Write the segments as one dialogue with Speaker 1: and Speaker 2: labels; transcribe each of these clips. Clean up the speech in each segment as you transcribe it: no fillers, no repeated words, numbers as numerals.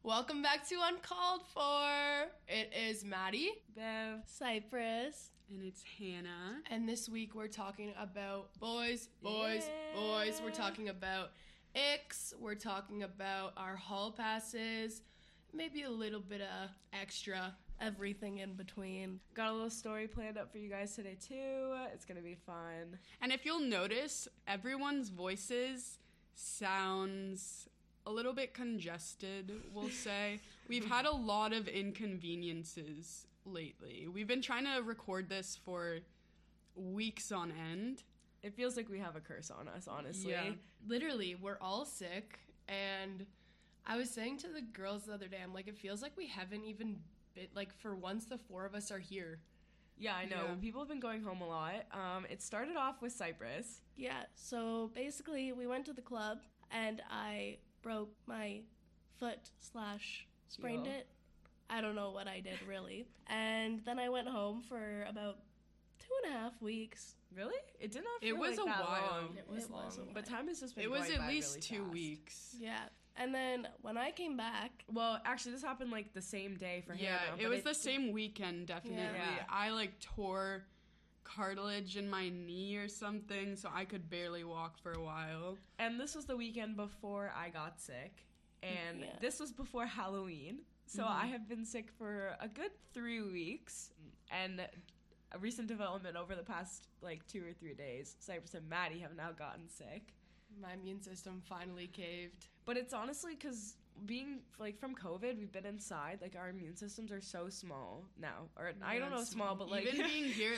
Speaker 1: Welcome back to Uncalled For. It is Maddie,
Speaker 2: Bev,
Speaker 3: Cypress,
Speaker 2: and it's Hannah.
Speaker 1: and this week we're talking about boys. We're talking about icks. We're talking about our hall passes, maybe a little bit of extra.
Speaker 3: everything in between.
Speaker 2: Got a little story planned up for you guys today too. It's gonna be fun.
Speaker 4: And if you'll notice, everyone's voices sounds a little bit congested, we'll say. We've had a lot of inconveniences lately. We've been trying to record this for weeks on end.
Speaker 2: It feels like we have a curse on us, honestly.
Speaker 4: Yeah.
Speaker 1: Literally, we're all sick, and I was saying to the girls the other day, I'm like, it feels like we haven't even been, like, for once the four of us are here.
Speaker 2: Yeah, I know.
Speaker 4: Yeah.
Speaker 2: People have been going home a lot. It started off with Cypress.
Speaker 3: Yeah, so basically we went to the club and I broke my foot / sprained
Speaker 2: Heel.
Speaker 3: it. I don't know what I did really. And then I went home for about 2.5 weeks.
Speaker 2: Really? It did not feel
Speaker 4: It was
Speaker 2: like
Speaker 4: a
Speaker 2: that
Speaker 4: while.
Speaker 2: long.
Speaker 3: It was long.
Speaker 2: But time has just been
Speaker 4: It was
Speaker 2: going
Speaker 4: at
Speaker 2: by
Speaker 4: least
Speaker 2: really
Speaker 4: 2
Speaker 2: fast.
Speaker 4: weeks.
Speaker 3: Yeah. And then when I came back,
Speaker 2: Well, actually, this happened like the same day for
Speaker 4: Yeah,
Speaker 2: Hannah.
Speaker 4: it
Speaker 2: but
Speaker 4: was the same weekend, definitely.
Speaker 2: Yeah.
Speaker 4: I, tore cartilage in my knee or something, so I could barely walk for a while.
Speaker 2: And this was the weekend before I got sick. And
Speaker 3: Yeah.
Speaker 2: this was before Halloween. So I have been sick for a good 3 weeks. And a recent development over the past, 2 or 3 days, Cypress and Maddie have now gotten sick.
Speaker 1: My immune system finally caved.
Speaker 2: But it's honestly because being, from COVID, we've been inside. Our immune systems are so small now. Or, I don't know small, but,
Speaker 4: Even being here,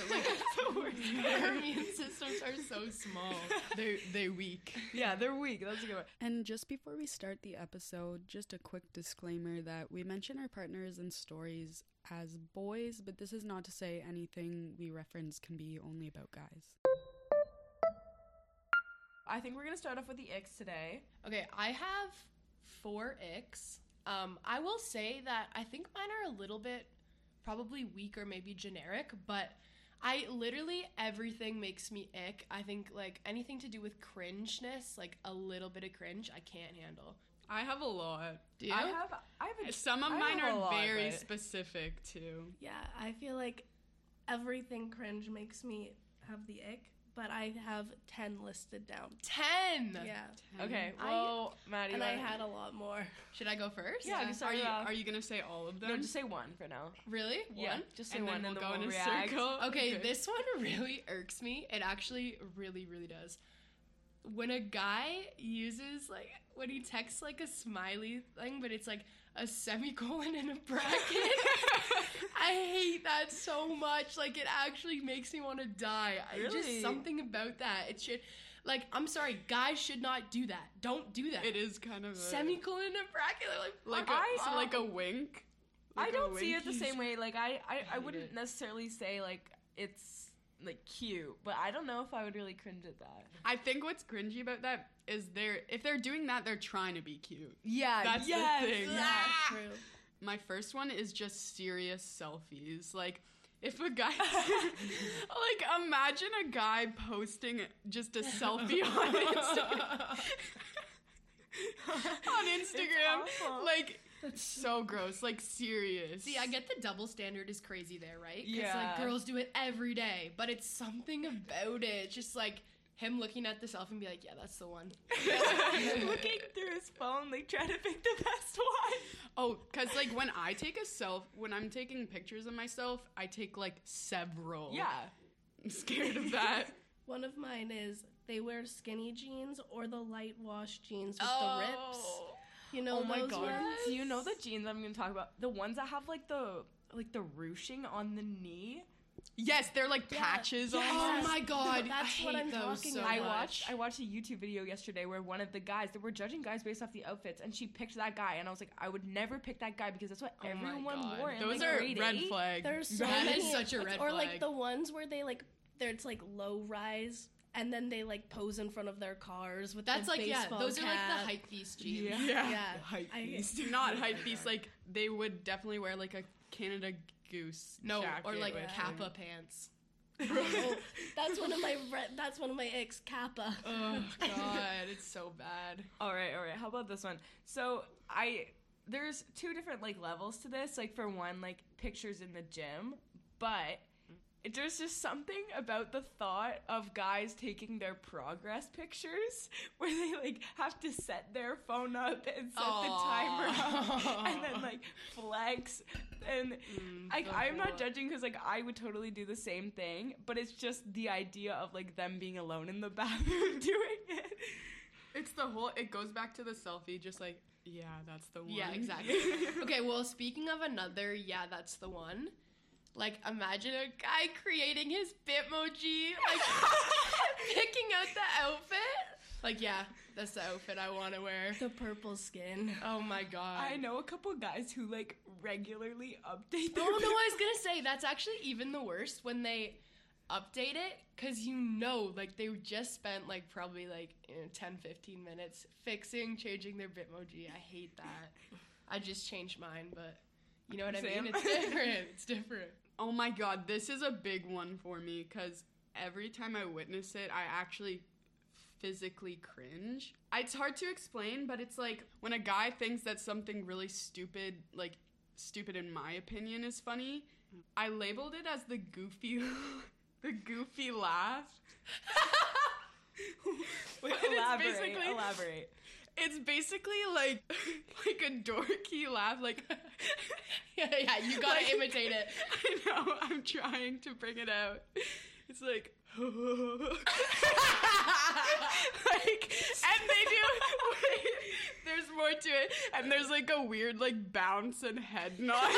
Speaker 1: Our immune systems are so small. They're weak.
Speaker 2: Yeah, they're weak. That's a good one.
Speaker 4: And just before we start the episode, just a quick disclaimer that we mention our partners and stories as boys, but this is not to say anything we reference can be only about guys.
Speaker 2: I think we're going to start off with the icks today.
Speaker 1: Okay, I have 4 icks. I will say that I think mine are a little bit probably weak or maybe generic, but I literally, everything makes me ick. I think, anything to do with cringeness, a little bit of cringe, I can't handle.
Speaker 4: I have a lot.
Speaker 1: Do you?
Speaker 2: I have
Speaker 4: Some of
Speaker 2: I
Speaker 4: mine
Speaker 2: have a
Speaker 4: are
Speaker 2: lot,
Speaker 4: very
Speaker 2: but-
Speaker 4: specific, too.
Speaker 3: yeah, I feel like everything cringe makes me have the ick, but I have 10 listed down.
Speaker 1: 10!
Speaker 3: Yeah.
Speaker 2: Okay,
Speaker 3: I-
Speaker 2: well, Maddie.
Speaker 3: And I
Speaker 2: why-
Speaker 3: had a lot more.
Speaker 1: Should I go first?
Speaker 2: Yeah, you start it off.
Speaker 4: Are you gonna say all of them?
Speaker 2: No, just say one for now.
Speaker 1: Really?
Speaker 2: Yeah,
Speaker 1: One?
Speaker 2: just say
Speaker 4: and
Speaker 2: one
Speaker 4: then
Speaker 2: and
Speaker 4: we'll
Speaker 2: then
Speaker 4: go in
Speaker 2: we'll
Speaker 4: a
Speaker 2: react.
Speaker 4: circle.
Speaker 1: Okay, this one really irks me. It actually really, really does. When a guy uses, when he texts, a smiley thing, but it's, a semicolon and a bracket, I hate that so much. It actually makes me want to die.
Speaker 2: Really?
Speaker 1: Just something about that. It should, I'm sorry, guys should not do that. Don't do that.
Speaker 4: It is kind of a,
Speaker 1: Semicolon and a bracket,
Speaker 4: like a wink.
Speaker 2: I
Speaker 4: Like a
Speaker 2: don't see it the
Speaker 4: winky.
Speaker 2: same way. I
Speaker 1: hate
Speaker 2: wouldn't
Speaker 1: it.
Speaker 2: necessarily say, it's, cute. But I don't know if I would really cringe at that.
Speaker 4: I think what's cringy about that is if they're doing that, they're trying to be cute.
Speaker 2: Yeah,
Speaker 4: That's the thing.
Speaker 3: Yeah, true.
Speaker 4: My first one is just serious selfies. If a guy, imagine a guy posting just a selfie on Instagram. On Instagram.
Speaker 2: It's awful.
Speaker 4: It's so gross. Serious.
Speaker 1: See, I get the double standard is crazy there, right? 'Cause,
Speaker 2: Yeah.
Speaker 1: girls do it every day, but it's something about it. It's just, him looking at the selfie and be like, yeah, that's the one.
Speaker 2: Looking through his phone, trying to pick the best one.
Speaker 4: Oh, because, when I take when I'm taking pictures of myself, I take, several.
Speaker 2: Yeah.
Speaker 4: I'm scared of that.
Speaker 3: One of mine is they wear skinny jeans or the light wash jeans with
Speaker 1: Oh.
Speaker 3: the rips. You know
Speaker 2: Oh my
Speaker 3: those
Speaker 2: god.
Speaker 3: ones?
Speaker 2: Do you know the jeans I'm going to talk about? The ones that have, the ruching on the knee?
Speaker 4: Yes, they're patches on.
Speaker 1: Oh
Speaker 3: Yes.
Speaker 1: my god,
Speaker 3: That's
Speaker 1: I
Speaker 3: what
Speaker 1: hate
Speaker 3: I'm
Speaker 1: those
Speaker 3: talking
Speaker 1: so
Speaker 3: about.
Speaker 1: much.
Speaker 2: I watched a YouTube video yesterday where one of the guys, they were judging guys based off the outfits, and she picked that guy, and I was like, I would never pick that guy because that's what
Speaker 1: Oh my
Speaker 2: everyone
Speaker 1: God.
Speaker 2: wore in
Speaker 4: Those are
Speaker 2: grade
Speaker 4: red
Speaker 2: 8.
Speaker 4: flag.
Speaker 3: There's so
Speaker 1: That
Speaker 3: many.
Speaker 1: is such a red
Speaker 3: or
Speaker 1: flag.
Speaker 3: the ones where they it's low rise and then they pose in front of their cars with
Speaker 1: That's
Speaker 3: the baseball
Speaker 1: those are
Speaker 3: cap.
Speaker 1: the hype beast jeans.
Speaker 3: Yeah.
Speaker 4: Hype
Speaker 3: I-
Speaker 4: beast. Not hype beast. They would definitely wear a Canada Goose.
Speaker 1: No,
Speaker 4: jacket
Speaker 1: or
Speaker 4: with
Speaker 1: Kappa pants.
Speaker 3: Oh, that's one of my ex Kappa.
Speaker 1: Oh god, it's so bad.
Speaker 2: All right. How about this one? So there's two different like levels to this. Like for one, like pictures in the gym, but there's just something about the thought of guys taking their progress pictures where they like have to set their phone up and set the timer up and then like flex. And I'm not judging because like I would totally do the same thing, but it's just the idea of like them being alone in the bathroom doing it.
Speaker 4: It's the whole, it goes back to the selfie, just like, yeah, that's the one.
Speaker 1: Yeah, exactly. Okay, well, speaking of another, yeah, that's the one. Like, imagine a guy creating his Bitmoji, like, picking out the outfit. Like, yeah, that's the outfit I want to wear.
Speaker 3: The purple skin.
Speaker 1: Oh my god.
Speaker 2: I know a couple guys who like regularly update their
Speaker 1: Oh no, I was gonna say, that's actually even the worst when they update it, because you know, like, they just spent, like, probably, like, 10, 15 minutes changing their Bitmoji. I hate that. I just changed mine, but you know what I mean? It's different. It's different.
Speaker 4: Oh my god, this is a big one for me, because every time I witness it, I actually physically cringe. It's hard to explain, but it's like when a guy thinks that something really stupid, like, stupid in my opinion, is funny, I labeled it as the goofy laugh.
Speaker 2: Wait, elaborate.
Speaker 4: It's basically like a dorky laugh, like
Speaker 1: yeah, you gotta imitate it.
Speaker 4: I know, I'm trying to bring it out. It's like like, and they do wait, there's more to it, and there's like a weird like bounce and head nod.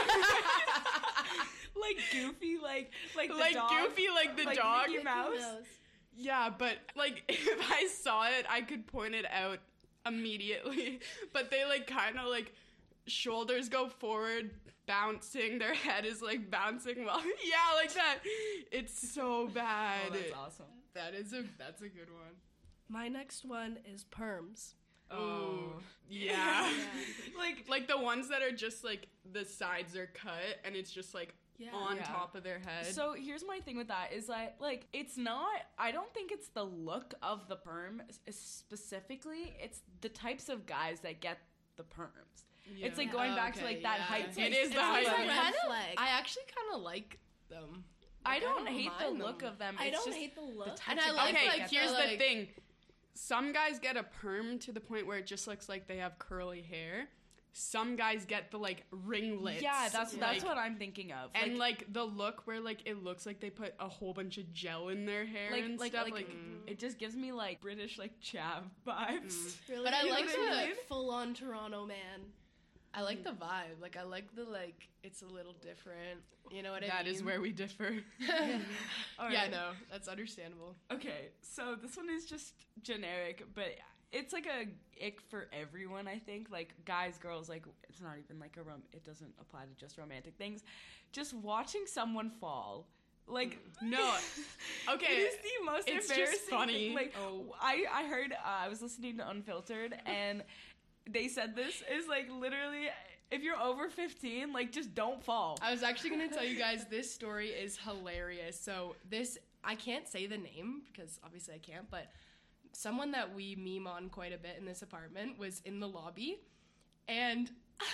Speaker 2: Like Goofy, like the
Speaker 4: like
Speaker 2: dog,
Speaker 4: Goofy, like the
Speaker 2: like
Speaker 4: dog.
Speaker 2: Mickey Mouse.
Speaker 4: Yeah, but like if I saw it, I could point it out immediately. But they like kind of like shoulders go forward, bouncing. Their head is like bouncing while yeah, like that. It's so bad.
Speaker 2: Oh, that's awesome.
Speaker 1: That's a good one.
Speaker 3: My next one is perms.
Speaker 4: Oh, yeah.
Speaker 3: Yeah.
Speaker 4: Like the ones that are just like the sides are cut and it's just like on
Speaker 2: Yeah.
Speaker 4: top of their head.
Speaker 2: So here's my thing with that is that like it's not, I don't think it's the look of the perm specifically, it's the types of guys that get the perms.
Speaker 4: Yeah.
Speaker 2: It's like going back to like that
Speaker 1: yeah.
Speaker 2: height.
Speaker 4: It is the
Speaker 3: It's
Speaker 4: height.
Speaker 3: a red flag.
Speaker 1: I actually kind of like them.
Speaker 2: I
Speaker 1: Like,
Speaker 2: don't hate the
Speaker 1: mind
Speaker 2: look
Speaker 1: them.
Speaker 2: of them.
Speaker 3: I
Speaker 2: It's
Speaker 3: don't
Speaker 2: just
Speaker 3: hate the look.
Speaker 2: types
Speaker 1: And I
Speaker 2: of
Speaker 1: like,
Speaker 2: guys
Speaker 4: Okay,
Speaker 2: that
Speaker 1: like,
Speaker 2: get
Speaker 4: here's
Speaker 1: the,
Speaker 4: the thing. Some guys get a perm to the point where it just looks like they have curly hair. Some guys get the like ringlets.
Speaker 2: Yeah, that's
Speaker 4: like,
Speaker 2: what I'm thinking of.
Speaker 4: and like the look where like it looks like they put a whole bunch of gel in their hair
Speaker 2: like
Speaker 4: and
Speaker 2: like
Speaker 4: stuff.
Speaker 2: like it just gives me like British like chav vibes.
Speaker 3: Really?
Speaker 1: But I
Speaker 3: You know
Speaker 1: like
Speaker 3: what
Speaker 1: the-
Speaker 3: mean? Full-on Toronto man.
Speaker 1: I like the vibe. Like, I like the, like, it's a little different. You know what I mean?
Speaker 4: That is where we differ.
Speaker 2: All
Speaker 1: Yeah,
Speaker 2: right.
Speaker 1: no, that's understandable.
Speaker 2: Okay, so this one is just generic, but it's like a ick for everyone, I think. Like, guys, girls, like, it's not even like it doesn't apply to just romantic things. Just watching someone fall. Like,
Speaker 4: No. Okay.
Speaker 2: it is the most
Speaker 4: it's just
Speaker 2: embarrassing
Speaker 4: funny.
Speaker 2: thing. Like,
Speaker 1: Oh.
Speaker 2: I heard, I was listening to Unfiltered, and they said this is like literally, if you're over 15, like, just don't fall.
Speaker 1: I was actually going to tell you guys this story is hilarious. So, I can't say the name because obviously I can't, but someone that we meme on quite a bit in this apartment was in the lobby, and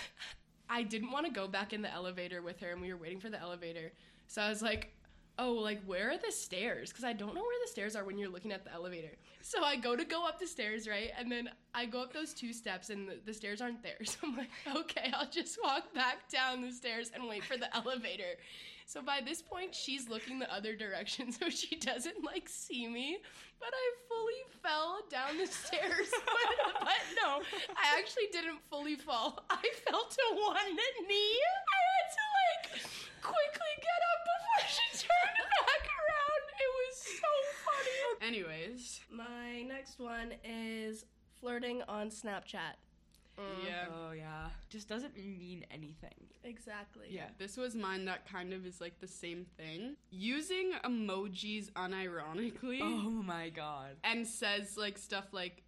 Speaker 1: I didn't want to go back in the elevator with her, and we were waiting for the elevator. So I was like, oh, like, where are the stairs? Because I don't know where the stairs are when you're looking at the elevator. So I go up the stairs, right? And then I go up those 2 steps, and the stairs aren't there. So I'm like, okay, I'll just walk back down the stairs and wait for the elevator. So by this point, she's looking the other direction, so she doesn't, like, see me. But I fully fell down the stairs. But no, I actually didn't fully fall. I fell to one knee. I had to, like, quickly get up before she turned back around. It was so funny.
Speaker 4: Anyways.
Speaker 3: My next one is flirting on Snapchat.
Speaker 4: Yeah.
Speaker 2: Oh, yeah. Just doesn't mean anything.
Speaker 3: Exactly.
Speaker 4: Yeah, this was mine that kind of is like the same thing. Using emojis unironically
Speaker 2: Oh my god.
Speaker 4: and says like stuff like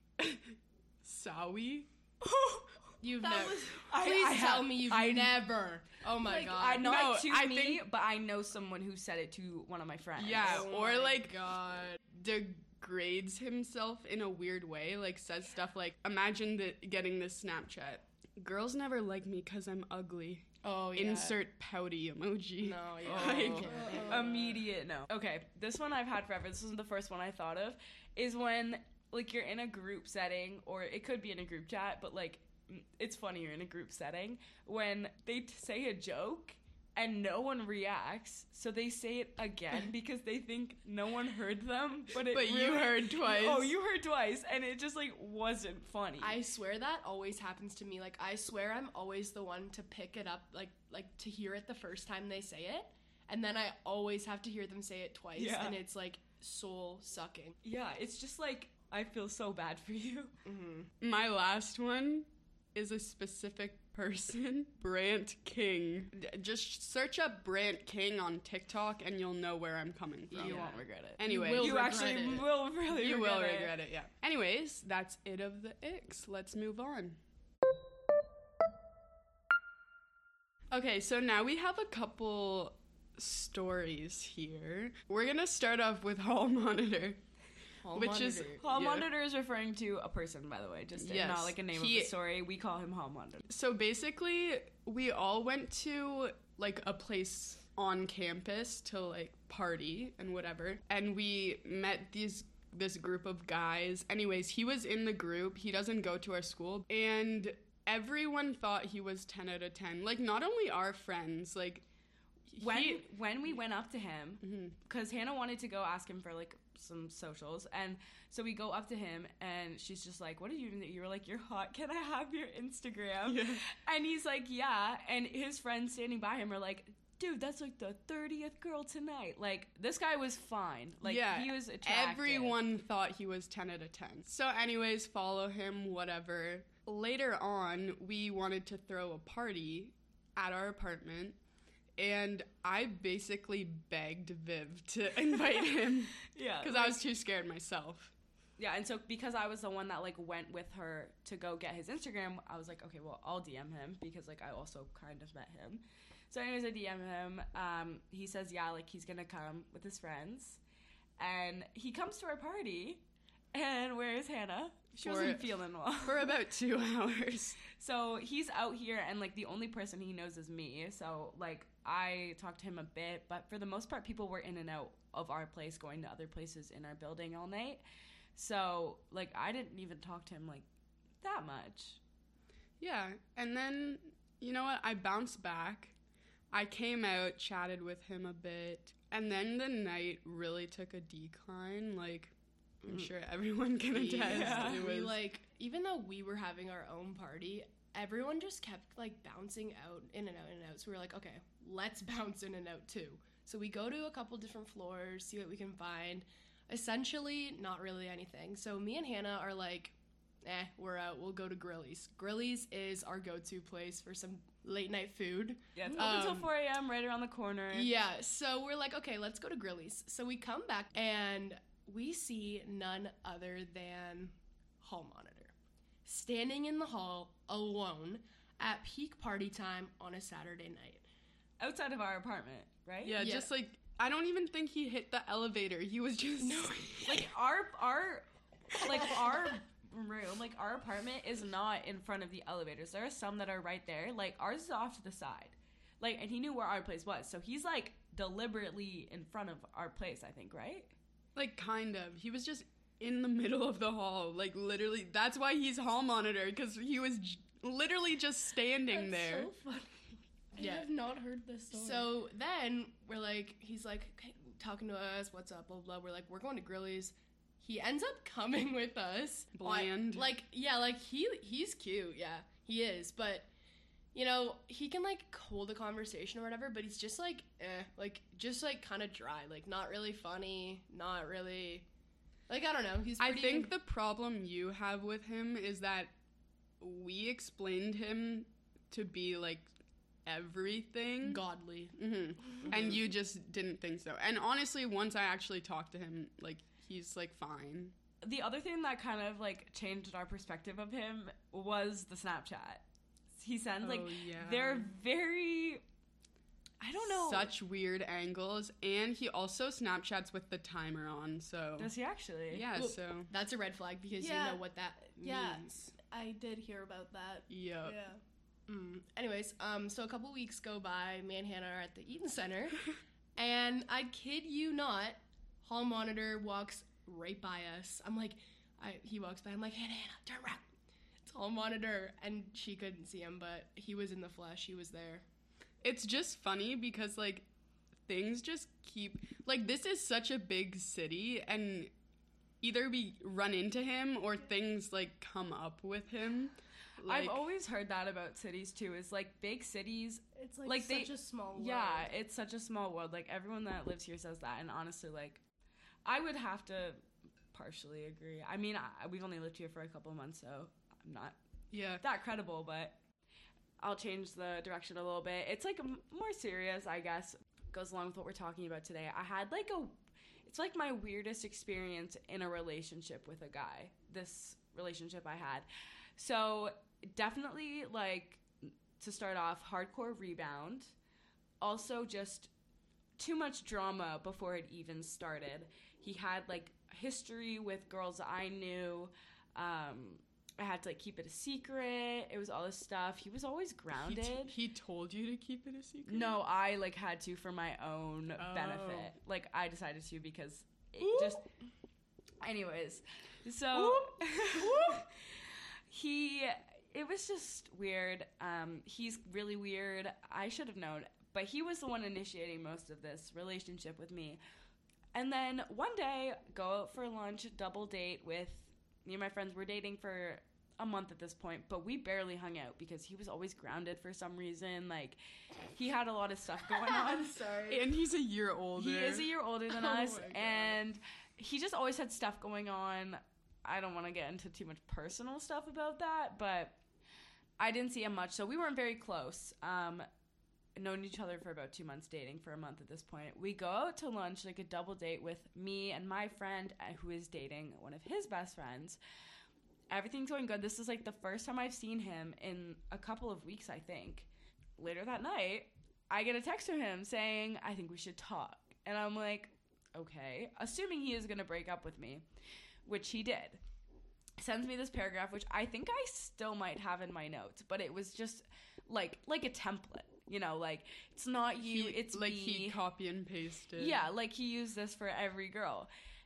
Speaker 4: Sawi.
Speaker 1: You've
Speaker 3: That
Speaker 1: never.
Speaker 3: was-
Speaker 1: Please tell me you've never. Oh my
Speaker 2: Like,
Speaker 1: god.
Speaker 2: I know
Speaker 4: No,
Speaker 2: to
Speaker 4: I
Speaker 2: me,
Speaker 4: think-
Speaker 2: but I know someone who said it to one of my friends.
Speaker 4: Yeah,
Speaker 1: Oh
Speaker 4: or
Speaker 1: my
Speaker 4: like
Speaker 1: God.
Speaker 4: degrades himself in a weird way, like says stuff like, imagine getting this Snapchat. girls never like me because I'm ugly.
Speaker 1: Oh, yeah.
Speaker 4: Insert pouty emoji.
Speaker 1: No, yeah.
Speaker 2: Oh.
Speaker 4: Like,
Speaker 2: Immediate no. Okay, this one I've had forever. This isn't the first one I thought of. Is when, like, you're in a group setting, or it could be in a group chat, but, like, it's funnier in a group setting, when they say a joke and no one reacts, so they say it again because they think no one heard them, but
Speaker 4: you heard twice.
Speaker 2: Oh, you heard twice, and it just, like, wasn't funny.
Speaker 1: I swear that always happens to me. Like, I swear I'm always the one to pick it up, like to hear it the first time they say it, and then I always have to hear them say it twice,
Speaker 2: Yeah.
Speaker 1: and it's, like, soul-sucking.
Speaker 2: Yeah, it's just, like, I feel so bad for you.
Speaker 1: Mm-hmm.
Speaker 4: My last one is a specific person, Brant King. Just search up Brant King on TikTok and you'll know where I'm coming from.
Speaker 2: You won't regret it.
Speaker 4: Anyway,
Speaker 1: You will
Speaker 2: You
Speaker 1: regret
Speaker 2: actually
Speaker 1: it.
Speaker 2: will really
Speaker 4: you will
Speaker 2: regret
Speaker 4: regret it, yeah. Anyways, that's it of the icks. Let's move on. Okay, so now we have a couple stories here. We're gonna start off with Hall Monitor. Which is-
Speaker 2: Hall
Speaker 4: Yeah.
Speaker 2: Monitor is referring to a person, by the way, just
Speaker 4: Yes.
Speaker 2: not like a name of
Speaker 4: He-
Speaker 2: the story. We call him Hall Monitor.
Speaker 4: So basically, we all went to like a place on campus to like party and whatever, and we met this group of guys. Anyways, he was in the group. He doesn't go to our school, and everyone thought he was 10 out of 10. Like, not only our friends, like
Speaker 2: When we went up to him,
Speaker 4: Mhm.
Speaker 2: because Hannah wanted to go ask him for like some socials, and so we go up to him, and she's just like, "What are you doing?" You were like, "You're hot. Can I have your Instagram?"
Speaker 4: Yeah.
Speaker 2: And he's like, "Yeah." And his friends standing by him are like, "Dude, that's like the 30th girl tonight." Like, this guy was fine. Like,
Speaker 4: Yeah,
Speaker 2: he was attractive.
Speaker 4: everyone thought he was 10 out of 10. So anyways, follow him, whatever. Later on, we wanted to throw a party at our apartment, and I basically begged Viv to invite him
Speaker 2: Yeah,
Speaker 4: because I was too scared myself.
Speaker 2: Yeah, and so because I was the one that like went with her to go get his Instagram, I was like, okay, well, I'll DM him because like I also kind of met him. So anyways, I DM him. He says, yeah, like he's gonna come with his friends, and he comes to our party. And where's Hannah? She wasn't feeling well.
Speaker 4: For about 2 hours.
Speaker 2: So he's out here, and like the only person he knows is me. So like I talked to him a bit, but for the most part, people were in and out of our place, going to other places in our building all night. So like I didn't even talk to him like that much.
Speaker 4: Yeah, and then, you know what? I bounced back. I came out, chatted with him a bit, and then the night really took a decline. Like, I'm sure everyone can attest.
Speaker 2: Yeah.
Speaker 4: It
Speaker 1: We,
Speaker 4: was
Speaker 1: like, even though we were having our own party, everyone just kept, like, bouncing out, in and out, in and out. So we were like, okay, let's bounce in and out, too. So we go to a couple different floors, see what we can find. Essentially, not really anything. So me and Hannah are like, we're out. We'll go to Grillies. Grillies is our go-to place for some late-night food.
Speaker 2: Yeah, it's open until
Speaker 4: Um,
Speaker 2: 4 a.m. right around the corner.
Speaker 1: Yeah, so we're like, okay, let's go to Grillies. So we come back, and we see none other than Hall Monitor standing in the hall alone at peak party time on a Saturday night.
Speaker 2: Outside of our apartment, right?
Speaker 4: yeah,
Speaker 1: Yeah.
Speaker 4: just like, I don't even think he hit the elevator. He was just...
Speaker 2: Like our room, like our apartment is not in front of the elevators. There are some that are right there. Like ours is off to the side. Like, and he knew where our place was, so he's like deliberately in front of our place, I think, right?
Speaker 4: Like, kind of. He was just in the middle of the hall. Like, literally. That's why he's Hall Monitor, because he was literally just standing there.
Speaker 3: So funny.
Speaker 1: Yeah.
Speaker 3: I have not heard this story.
Speaker 1: So then we're like, he's like, okay, talking to us, what's up, blah, blah. We're like, we're going to Grillies. He ends up coming with us.
Speaker 4: Bland.
Speaker 1: Like, yeah, like he's cute, yeah, he is, but you know, he can like hold a conversation or whatever, but he's just like, just like kind of dry, like not really funny, not really, like, I don't know. He's
Speaker 4: I
Speaker 1: pretty,
Speaker 4: think the problem you have with him is that we explained him to be like everything.
Speaker 1: godly.
Speaker 4: hmm And you just didn't think so. And honestly, once I actually talked to him, like, he's like fine.
Speaker 2: The other thing that kind of like changed our perspective of him was the Snapchat. He sends like
Speaker 4: Oh, yeah.
Speaker 2: they're very I don't know.
Speaker 4: such weird angles, and he also Snapchats with the timer on. So
Speaker 2: Does he actually?
Speaker 4: yeah,
Speaker 1: Well,
Speaker 4: so
Speaker 1: That's a red flag because
Speaker 3: Yeah.
Speaker 1: you know what that
Speaker 3: Yeah.
Speaker 1: means.
Speaker 3: I did hear about that.
Speaker 4: yep.
Speaker 3: Yeah.
Speaker 1: Anyways, so a couple weeks go by. Me and Hannah are at the Eaton Center, and I kid you not, hall monitor walks right by us. I'm like, he walks by. I'm like, Hannah, turn around. It's hall monitor, and she couldn't see him, but he was in the flesh. He was there.
Speaker 4: It's just funny because like things just keep like this is such a big city, and either we run into him or things like come up with him. Like,
Speaker 2: I've always heard that about cities too. Is like big cities.
Speaker 3: It's like,
Speaker 2: Like,
Speaker 3: such a small world.
Speaker 2: Yeah, it's such a small world. Like everyone that lives here says that, and honestly, like I would have to partially agree. I mean, we've only lived here for a couple of months, so I'm not
Speaker 4: yeah.
Speaker 2: that credible, but I'll change the direction a little bit. It's like more serious, I guess. Goes along with what we're talking about today. I had like it's like my weirdest experience in a relationship with a guy. This relationship I had. So definitely like to start off, hardcore rebound. Also just too much drama before it even started. He had like history with girls I knew. I had to like keep it a secret. It was all this stuff. He was always grounded.
Speaker 4: He told you to keep it a secret?
Speaker 2: No, I like had to for my own
Speaker 4: Oh.
Speaker 2: benefit. Like I decided to because it
Speaker 1: Ooh.
Speaker 2: just. Anyways, so it was just weird. He's really weird. I should have known, but he was the one initiating most of this relationship with me. And then one day, go out for lunch, double date with me and my friends. We're dating for a month at this point, but we barely hung out because he was always grounded for some reason. Like, he had a lot of stuff going on.
Speaker 1: Sorry.
Speaker 4: And he's a year older.
Speaker 2: He is a year older than
Speaker 1: Oh
Speaker 2: us,
Speaker 1: my God.
Speaker 2: and he just always had stuff going on. I don't want to get into too much personal stuff about that, but I didn't see him much, so we weren't very close. Known each other for about 2 months, dating for a month at this point. We go out to lunch, like a double date with me and my friend who is dating one of his best friends. Everything's going good. This is like the first time I've seen him in a couple of weeks, I think. Later that night, I get a text from him saying, I think we should talk. And I'm like, okay. Assuming he is going to break up with me, which he did. Sends me this paragraph, which I think I still might have in my notes, but it was just like a template. You know, like, it's not you, it's
Speaker 4: like
Speaker 2: me.
Speaker 4: he copy and pasted.
Speaker 2: Yeah, like he used this for every girl.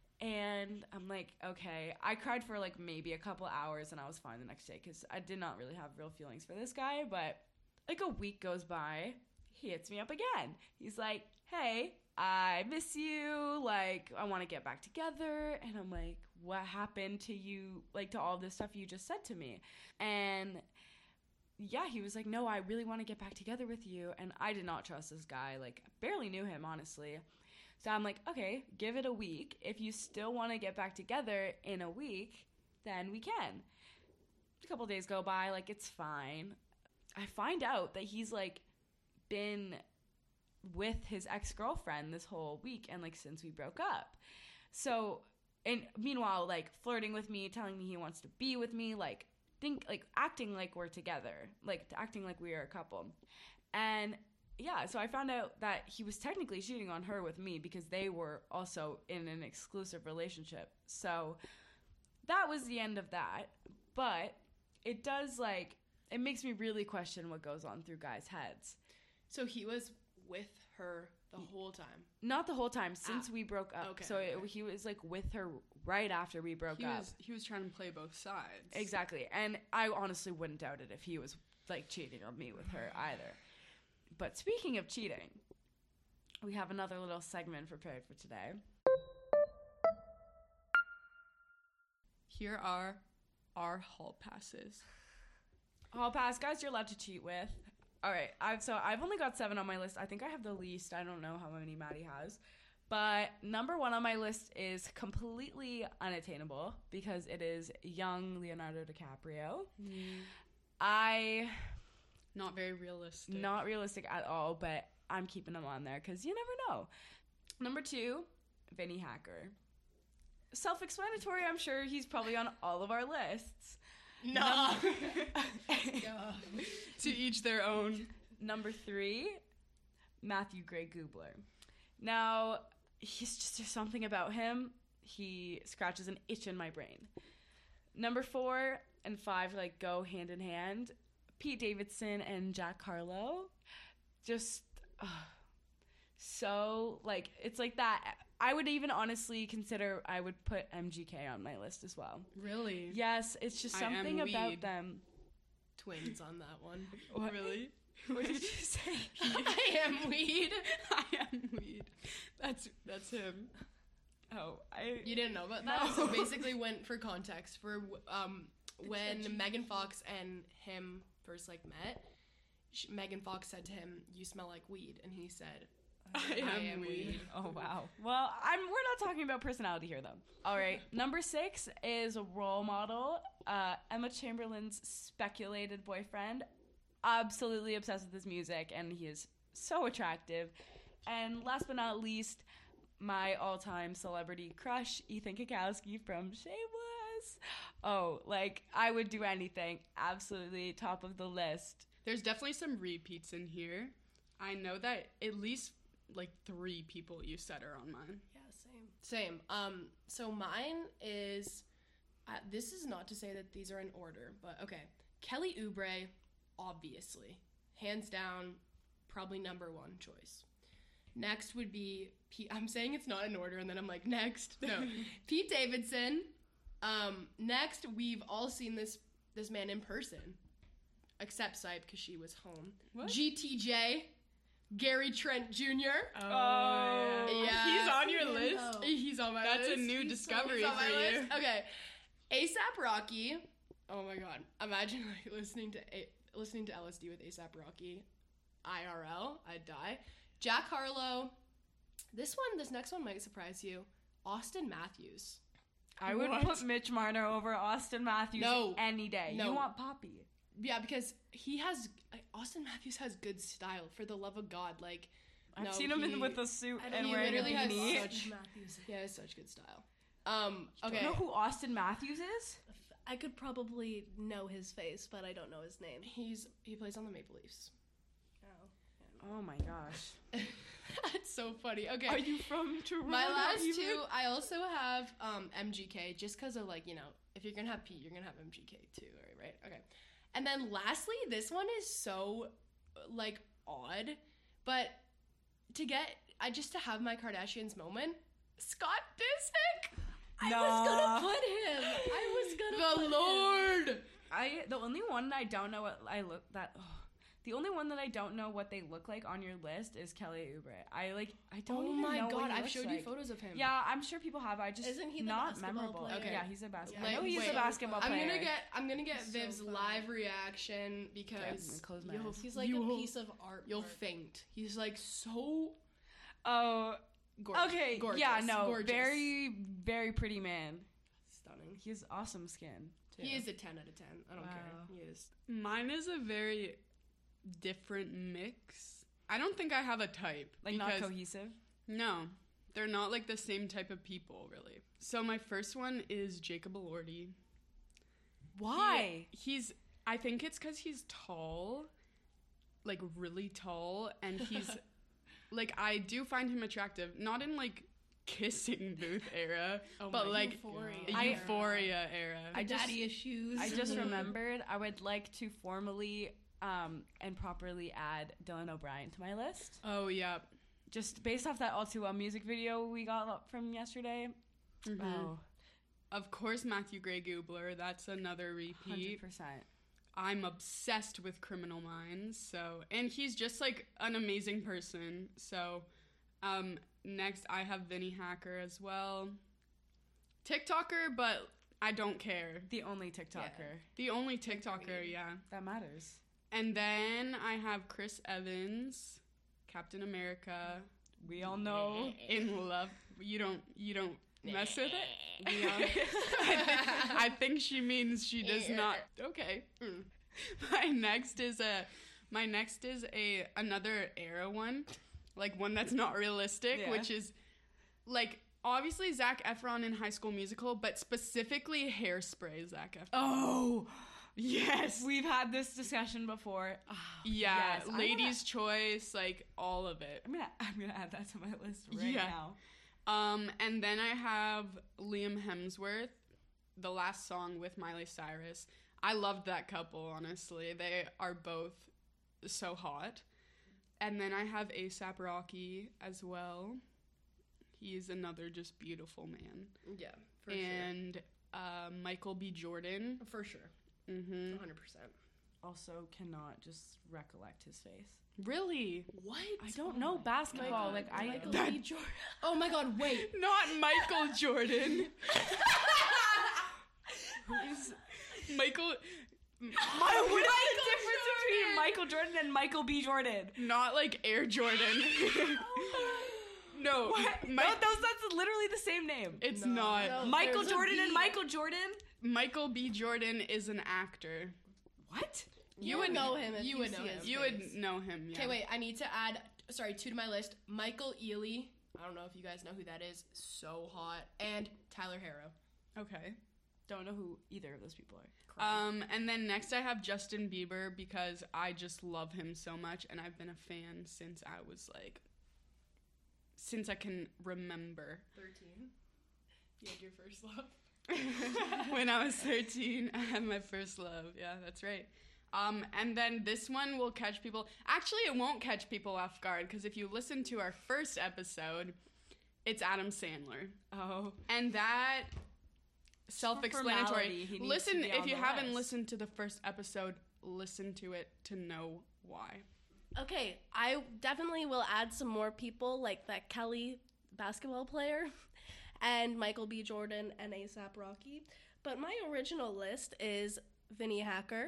Speaker 2: And I'm like, okay. I cried for like maybe a couple hours and I was fine the next day because I did not really have real feelings for this guy. But like a week goes by, he hits me up again. He's like, hey, I miss you. Like, I want to get back together. And I'm like, what happened to you? Like, to all this stuff you just said to me. And yeah, he was like, no, I really want to get back together with you. And I did not trust this guy. Like, barely knew him, honestly. So I'm like, okay, give it a week. If you still want to get back together in a week, then we can. A couple days go by, like, it's fine. I find out that he's, like, been with his ex-girlfriend this whole week and, like, since we broke up. So, and meanwhile, like, flirting with me, telling me he wants to be with me, like, acting like we're together, like acting like we are a couple. And yeah, so I found out that he was technically cheating on her with me because they were also in an exclusive relationship. So that was the end of that. But it does, like, it makes me really question what goes on through guys' heads.
Speaker 1: So he was with her the whole time.
Speaker 2: Not the whole time, since we broke up.
Speaker 1: Okay,
Speaker 2: So
Speaker 1: okay.
Speaker 2: he was like with her right after we broke up.
Speaker 4: He was trying to play both sides.
Speaker 2: Exactly. And I honestly wouldn't doubt it if he was, like, cheating on me with her either. But speaking of cheating, we have another little segment prepared for today.
Speaker 4: Here are our hall passes.
Speaker 2: Hall pass, guys, you're allowed to cheat with. All right. I've only got 7 on my list. I think I have the least. I don't know how many Maddie has. But number 1 on my list is completely unattainable because it is young Leonardo DiCaprio.
Speaker 4: Not very realistic.
Speaker 2: Not realistic at all, but I'm keeping him on there because you never know. Number 2, Vinny Hacker. Self-explanatory, I'm sure he's probably on all of our lists.
Speaker 1: No.
Speaker 4: To each their own.
Speaker 2: Number 3, Matthew Gray Gubler. Now, there's something about him. He scratches an itch in my brain. Number 4 and 5 like go hand in hand. Pete Davidson and Jack Harlow. Just so like it's like that. I would even honestly consider I would put MGK on my list as well.
Speaker 1: Really?
Speaker 2: Yes, it's just
Speaker 4: I am
Speaker 2: something about
Speaker 4: weed.
Speaker 2: them.
Speaker 1: Twins on that one.
Speaker 2: What?
Speaker 4: Really?
Speaker 2: What did you say?
Speaker 1: I am weed.
Speaker 4: I am weed. That's him.
Speaker 2: Oh,
Speaker 1: You didn't know about that?
Speaker 2: No.
Speaker 1: So basically, for context, when Megan Fox and him first like met, Megan Fox said to him, "You smell like weed," and he said,
Speaker 4: I am weed.
Speaker 2: Oh wow. Well, we're not talking about personality here though. All right. Number 6 is a role model. Emma Chamberlain's speculated boyfriend. Absolutely obsessed with his music, and he is so attractive. And last but not least, my all-time celebrity crush, Ethan Kukowski from Shameless. Oh, like I would do anything. Absolutely top of the list.
Speaker 4: There's definitely some repeats in here. I know that at least like 3 people you said are on mine.
Speaker 3: Yeah, same.
Speaker 1: Same. So mine is, this is not to say that these are in order, but okay. Kelly Oubre, obviously. Hands down, probably number 1 choice. Next would be, I'm saying it's not in order, and then I'm like, next. No. Pete Davidson. Next, we've all seen this man in person. Except Sype, because she was home.
Speaker 2: What?
Speaker 1: GTJ. Gary Trent Jr.
Speaker 2: Oh,
Speaker 1: yeah.
Speaker 4: He's on your
Speaker 3: Yeah,
Speaker 4: list?
Speaker 3: no.
Speaker 1: He's on my
Speaker 4: That's
Speaker 1: list.
Speaker 4: a new discovery
Speaker 1: He's on my
Speaker 4: for you.
Speaker 1: list. Okay. ASAP Rocky. Oh my god. Imagine like listening to LSD with ASAP Rocky. IRL. I'd die. Jack Harlow. This next one might surprise you. Austin Matthews.
Speaker 2: I would
Speaker 4: What?
Speaker 2: put Mitch Marner over Austin Matthews
Speaker 1: No.
Speaker 2: any day.
Speaker 1: No.
Speaker 2: You want Poppy.
Speaker 1: Yeah, because Austin Matthews has good style, for the love of God. Like,
Speaker 2: I've
Speaker 1: no,
Speaker 2: seen him
Speaker 1: he-
Speaker 2: with a suit
Speaker 3: I don't
Speaker 2: and
Speaker 1: he
Speaker 2: wearing a
Speaker 1: literally has
Speaker 2: beanie.
Speaker 1: such-
Speaker 3: Matthews.
Speaker 1: He has such good style.
Speaker 2: Do
Speaker 1: Okay.
Speaker 2: you know who Austin Matthews is?
Speaker 3: I could probably know his face, but I don't know his name.
Speaker 1: He plays on the Maple Leafs.
Speaker 2: Oh my gosh.
Speaker 1: That's so funny. Okay.
Speaker 2: Are you from Toronto?
Speaker 1: My last
Speaker 2: even?
Speaker 1: 2, I also have MGK, just because of, like, you know, if you're going to have Pete, you're going to have MGK too, right? Okay. And then lastly, this one is so, like, odd, but to have my Kardashians moment, Scott Disick!
Speaker 3: I was gonna put him. I was gonna
Speaker 1: The Lord!
Speaker 2: The only one I don't know what the only one that I don't know what they look like on your list is Kelly Oubre. I don't
Speaker 1: Oh
Speaker 2: even
Speaker 1: my
Speaker 2: know
Speaker 1: god,
Speaker 2: what he
Speaker 1: I've
Speaker 2: looks
Speaker 1: showed
Speaker 2: like.
Speaker 1: you photos of him.
Speaker 2: Yeah, I'm sure people have. I just
Speaker 3: Isn't he the
Speaker 2: not
Speaker 3: basketball
Speaker 2: memorable.
Speaker 3: player?
Speaker 1: Okay.
Speaker 2: Yeah, he's a basketball.
Speaker 1: Like,
Speaker 2: I know he's
Speaker 1: wait.
Speaker 2: a basketball
Speaker 1: I'm
Speaker 2: player.
Speaker 1: gonna get
Speaker 3: He's
Speaker 1: Viv's
Speaker 3: so
Speaker 1: live
Speaker 3: fun.
Speaker 1: reaction because
Speaker 2: close my
Speaker 1: you'll-
Speaker 2: eyes.
Speaker 3: He's like
Speaker 1: you'll-
Speaker 3: a piece of art.
Speaker 1: You'll faint. He's like so
Speaker 2: Oh,
Speaker 1: gorgeous.
Speaker 2: okay.
Speaker 1: Gorgeous.
Speaker 2: Yeah, no,
Speaker 1: Gorgeous.
Speaker 2: very, very pretty man.
Speaker 1: stunning.
Speaker 2: He has awesome skin. Too.
Speaker 1: He is a 10 out of 10. I don't care.
Speaker 2: Wow.
Speaker 1: He is.
Speaker 4: Mine is a very different mix. I don't think I have a type.
Speaker 2: like not
Speaker 4: because-
Speaker 2: cohesive.
Speaker 4: No, they're not like the same type of people, really. So my first one is Jacob Elordi.
Speaker 2: Why?
Speaker 4: I think it's because he's tall, like really tall, and he's like, I do find him attractive, not in like kissing booth era,
Speaker 1: Oh
Speaker 4: but
Speaker 1: my
Speaker 4: like
Speaker 3: Euphoria.
Speaker 4: Euphoria era.
Speaker 2: I just-
Speaker 3: Daddy issues.
Speaker 2: I just remembered I would like to formally and properly add Dylan O'Brien to my list.
Speaker 4: Oh yeah.
Speaker 2: Just based off that All Too Well music video we got up from yesterday.
Speaker 4: Mhm.
Speaker 2: Oh,
Speaker 4: Of course, Matthew Gray Gubler. That's another repeat.
Speaker 2: 100%.
Speaker 4: I'm obsessed with Criminal Minds, and he's just like an amazing person. So, next I have Vinny Hacker as well. TikToker, but I don't care.
Speaker 2: The only TikToker
Speaker 4: The only TikToker, yeah.
Speaker 2: that matters.
Speaker 4: And then I have Chris Evans, Captain America,
Speaker 2: We all know.
Speaker 4: in love. You don't mess with it.
Speaker 2: We all,
Speaker 4: I think she means she does not. Okay. My next is another era one, like one that's not realistic,
Speaker 2: Yeah.
Speaker 4: which is like obviously Zac Efron in High School Musical, but specifically Hairspray Zac Efron.
Speaker 2: oh,
Speaker 4: Yes.
Speaker 2: We've had this discussion before.
Speaker 4: Yeah,
Speaker 2: yes.
Speaker 4: ladies' choice, like all of it.
Speaker 2: I'm gonna add that to my list right
Speaker 4: Yeah.
Speaker 2: now.
Speaker 4: And then I have Liam Hemsworth, the last song with Miley Cyrus. I loved that couple, honestly. They are both so hot. And then I have A$AP Rocky as well. He's another just beautiful man.
Speaker 1: Yeah, for
Speaker 4: And Michael B. Jordan.
Speaker 1: sure. For sure.
Speaker 4: Mm-hmm.
Speaker 1: 100%.
Speaker 2: Also, cannot just recollect his face.
Speaker 4: Really?
Speaker 1: What?
Speaker 2: I don't know basketball.
Speaker 3: Michael
Speaker 4: That-
Speaker 3: B. Jordan.
Speaker 1: Oh my god, wait.
Speaker 4: Not Michael Jordan.
Speaker 2: Who's
Speaker 4: Michael.
Speaker 2: what is the difference between Michael Jordan and Michael B. Jordan?
Speaker 4: Not like Air Jordan. No.
Speaker 2: What?
Speaker 4: Mi-
Speaker 2: That's literally the same name.
Speaker 4: it's
Speaker 1: No.
Speaker 4: not.
Speaker 3: No.
Speaker 2: Michael
Speaker 3: there's a
Speaker 2: Jordan and
Speaker 3: B.
Speaker 2: Michael Jordan?
Speaker 4: Michael B. Jordan is an actor.
Speaker 2: What?
Speaker 3: You would know him if
Speaker 1: you
Speaker 3: you
Speaker 1: would know
Speaker 3: see
Speaker 1: him.
Speaker 3: his
Speaker 4: You
Speaker 3: face.
Speaker 4: would know him, yeah.
Speaker 1: Okay, wait. I need to add, 2 to my list. Michael Ealy. I don't know if you guys know who that is. So hot. And Tyler Harrow.
Speaker 4: Okay.
Speaker 2: Don't know who either of those people are.
Speaker 4: And then next I have Justin Bieber because I just love him so much and I've been a fan since I can remember.
Speaker 1: 13. You had your first love.
Speaker 4: When I was 13, I had my first love. Yeah, that's right. And then this one will catch people. Actually, it won't catch people off guard because if you listen to our first episode, it's Adam Sandler.
Speaker 2: Oh.
Speaker 4: And that self-explanatory.
Speaker 2: formality, he needs
Speaker 4: Listen,
Speaker 2: to be on
Speaker 4: if you
Speaker 2: the
Speaker 4: haven't
Speaker 2: list.
Speaker 4: listened to the first episode, listen to it to know why.
Speaker 3: Okay, I definitely will add some more people like that Kelly basketball player and Michael B. Jordan and A$AP Rocky. But my original list is Vinnie Hacker,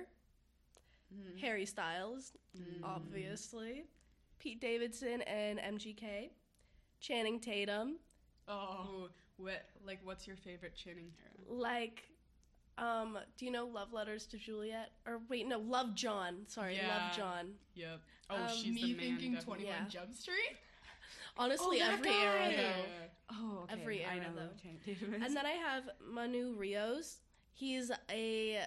Speaker 3: Harry Styles, obviously, Pete Davidson and MGK, Channing Tatum,
Speaker 4: Oh, what's your favorite Channing Tatum?
Speaker 3: like, do you know Love Letters to Juliet? Or wait, no, Love John. Sorry,
Speaker 4: Yeah.
Speaker 3: Love John.
Speaker 4: Yep. Oh,
Speaker 3: Um,
Speaker 4: she's
Speaker 1: Me
Speaker 4: the man.
Speaker 1: thinking
Speaker 4: definitely.
Speaker 1: 21
Speaker 3: Yeah.
Speaker 1: Jump Street.
Speaker 3: Honestly,
Speaker 2: that
Speaker 3: every
Speaker 2: guy!
Speaker 3: era
Speaker 4: Yeah.
Speaker 3: though.
Speaker 2: Oh, okay.
Speaker 3: Every
Speaker 2: I
Speaker 3: era,
Speaker 2: know
Speaker 3: though.
Speaker 2: who Channing Tatum is.
Speaker 3: And then I have Manu Rios. He's a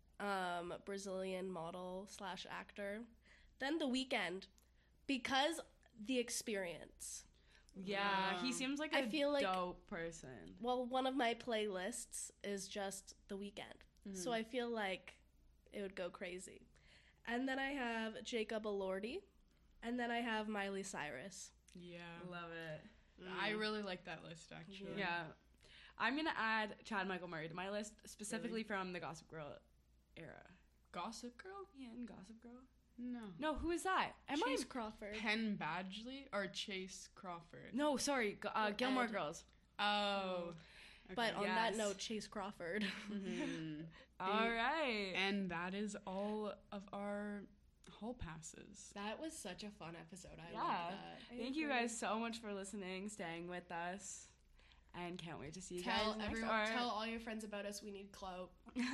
Speaker 3: Brazilian model / actor. Then The Weeknd, because the experience.
Speaker 2: yeah, he seems like a
Speaker 3: I feel like-
Speaker 2: dope person.
Speaker 3: Well, one of my playlists is just The Weeknd, so I feel like it would go crazy. And then I have Jacob Elordi, and then I have Miley Cyrus.
Speaker 4: Yeah.
Speaker 2: Love it.
Speaker 4: I really like that list, actually.
Speaker 2: Yeah. I'm going to add Chad Michael Murray to my list, specifically from the Gossip Girl era.
Speaker 4: Gossip Girl?
Speaker 2: Yeah, in Gossip Girl.
Speaker 4: No.
Speaker 2: No, who is that?
Speaker 3: Chase Crawford.
Speaker 4: Penn Badgley or Chase Crawford?
Speaker 2: No, sorry, Gilmore
Speaker 3: Ed.
Speaker 2: Girls.
Speaker 4: Oh.
Speaker 3: But on that
Speaker 2: Yes.
Speaker 3: note, Chase Crawford.
Speaker 4: Mhm.
Speaker 2: All right.
Speaker 4: And that is all of our hall passes.
Speaker 1: That was such a fun episode. I
Speaker 2: Yeah.
Speaker 1: loved that.
Speaker 2: Thank you guys so much for listening, staying with us, and can't wait to see you guys
Speaker 1: Tell
Speaker 2: next
Speaker 1: everyone,
Speaker 2: or-
Speaker 1: tell all your friends about us. We need clout.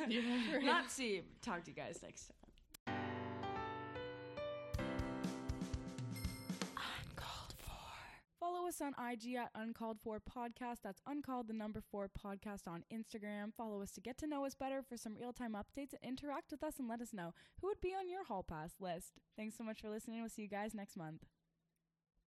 Speaker 2: Not see. Talk to you guys next time. Follow us on IG at Uncalled For Podcast. That's Uncalled 4 Podcast on Instagram. Follow us to get to know us better for some real-time updates and interact with us and let us know who would be on your Hall Pass list. Thanks so much for listening. We'll see you guys next month.